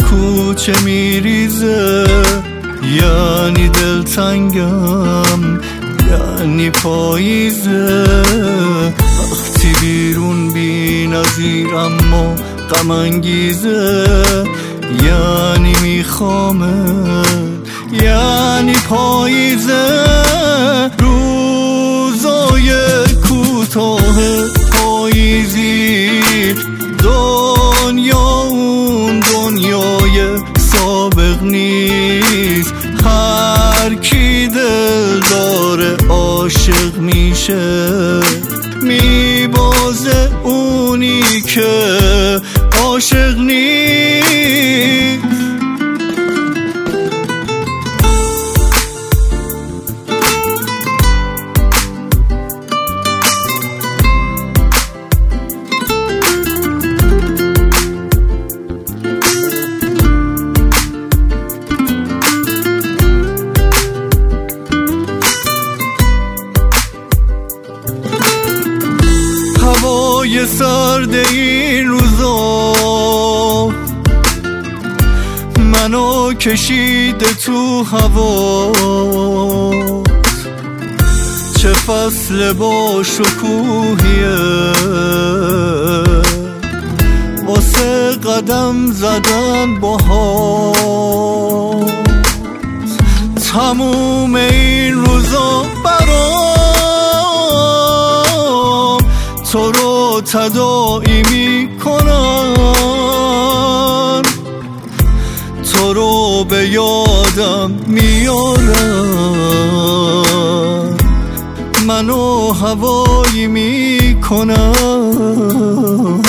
کوچه میریزه، یعنی دلتنگم، یعنی پاییزه. وقتی بیرون بی نظیر اما غم انگیزه، یعنی میخوامت، یعنی پاییزه. روزای کوتاه پاییزی، دنیا اون دنیای سابق نیست. هر کی دل داره عاشق میشه، میبازه اونی که عاشق نیست. هوای سرد این روزا منو کشیده تو هوا، چه فصل با شکوهیه واسه قدم زدن باهات. تموم این روزا برام تو رو تداعی میکنن، تو رو به یادم میارن، منو هوایی میکنن.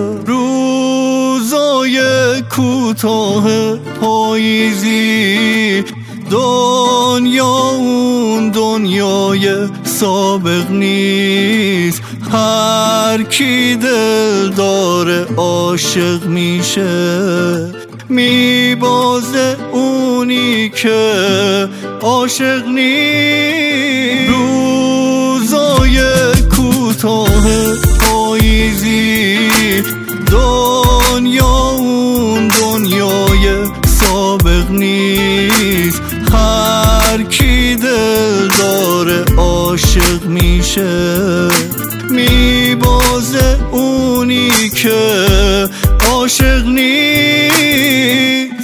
روزای کوتاه پاییزی، دنیا اون دنیای سابق نیست. هر کی دل داره عاشق میشه، میبازه اونی که عاشق نیست. روزای کوتاه پاییزی، دنیا اون دنیای سابق نیست. هر کی دل داره عاشق میشه، میبازه اونی که عاشق نیست.